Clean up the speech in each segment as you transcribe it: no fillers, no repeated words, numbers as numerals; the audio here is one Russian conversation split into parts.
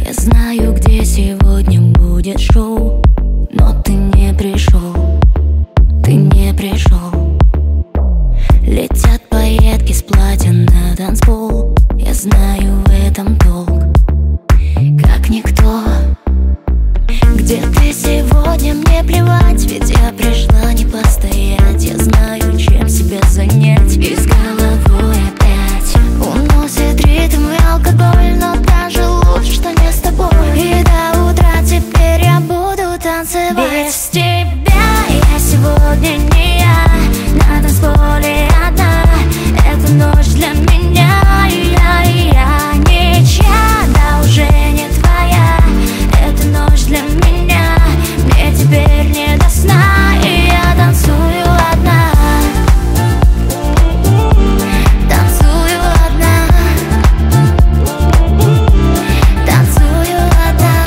Я знаю, где сегодня будет шоу, но ты не пришел, ты не пришел. Летят пайетки с платья на танцпол. Я знаю в этом толк, как никто. Где ты сегодня, мне плевать, ведь я пришла не постоять. Я знаю, чем себя занять, и с головой опять уносит ритм и алкоголь. Но даже лучше, что не с тобой. И до утра теперь я буду танцевать. Без тебя я сегодня не я, на танцполе одна. Эта ночь для меня, и я ничья, да уже не твоя. Эта ночь для меня, мне теперь не до сна, и я танцую одна. Танцую одна. Танцую одна.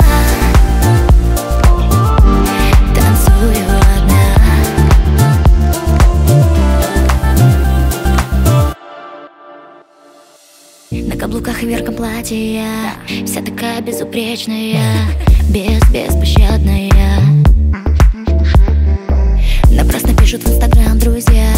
Танцую одна. На каблуках и верхом платья, вся такая безупречная, беспощадная. Напрасно пишут в Инстаграм друзья,